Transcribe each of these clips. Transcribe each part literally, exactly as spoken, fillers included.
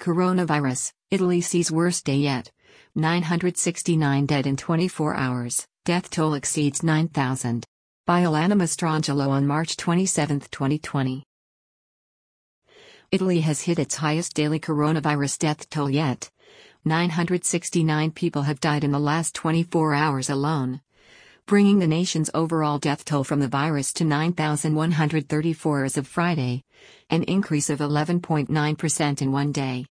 Coronavirus, Italy sees worst day yet. nine hundred sixty-nine dead in twenty-four hours, death toll exceeds nine thousand. By Alana Mastrangelo on March twenty-seventh, twenty twenty. Italy has hit its highest daily coronavirus death toll yet. nine hundred sixty-nine people have died in the last twenty-four hours alone, bringing the nation's overall death toll from the virus to nine thousand one hundred thirty-four as of Friday, an increase of eleven point nine percent in one day.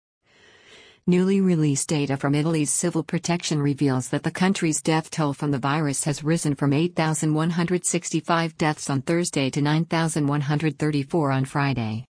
Newly released data from Italy's civil protection reveals that the country's death toll from the virus has risen from eight thousand one hundred sixty-five deaths on Thursday to nine thousand one hundred thirty-four on Friday.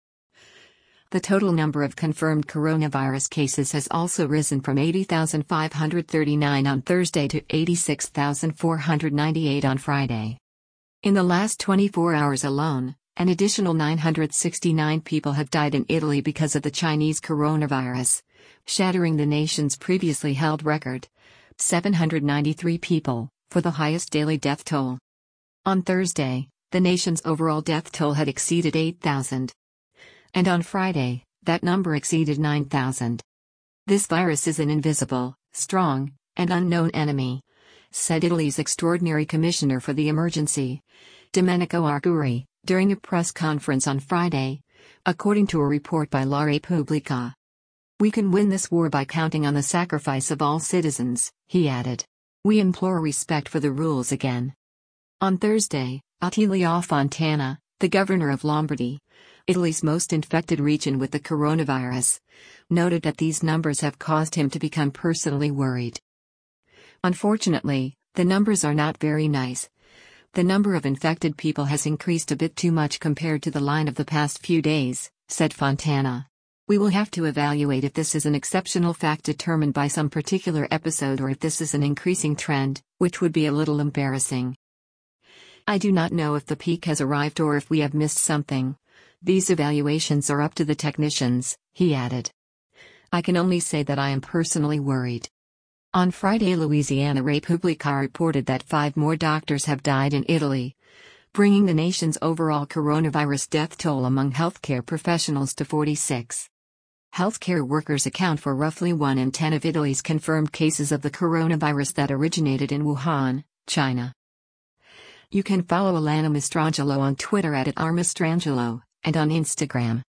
The total number of confirmed coronavirus cases has also risen from eighty thousand five hundred thirty-nine on Thursday to eighty-six thousand four hundred ninety-eight on Friday. In the last twenty-four hours alone, an additional nine hundred sixty-nine people have died in Italy because of the Chinese coronavirus, shattering the nation's previously held record, seven hundred ninety-three people, for the highest daily death toll. On Thursday, the nation's overall death toll had exceeded eight thousand. And on Friday, that number exceeded nine thousand. This virus is an invisible, strong, and unknown enemy, said Italy's Extraordinary Commissioner for the Emergency, Domenico Arcuri, during a press conference on Friday, according to a report by La Repubblica. We can win this war by counting on the sacrifice of all citizens, he added. We implore respect for the rules again. On Thursday, Attilio Fontana, the governor of Lombardy, Italy's most infected region with the coronavirus, noted that these numbers have caused him to become personally worried. Unfortunately, the numbers are not very nice. The number of infected people has increased a bit too much compared to the line of the past few days, said Fontana. We will have to evaluate if this is an exceptional fact determined by some particular episode or if this is an increasing trend, which would be a little embarrassing. I do not know if the peak has arrived or if we have missed something. These evaluations are up to the technicians, he added. I can only say that I am personally worried. On Friday, Louisiana Repubblica reported that five more doctors have died in Italy, bringing the nation's overall coronavirus death toll among healthcare professionals to forty-six. Healthcare workers account for roughly one in ten of Italy's confirmed cases of the coronavirus that originated in Wuhan, China. You can follow Alana Mastrangelo on Twitter at Mastrangelo, and on Instagram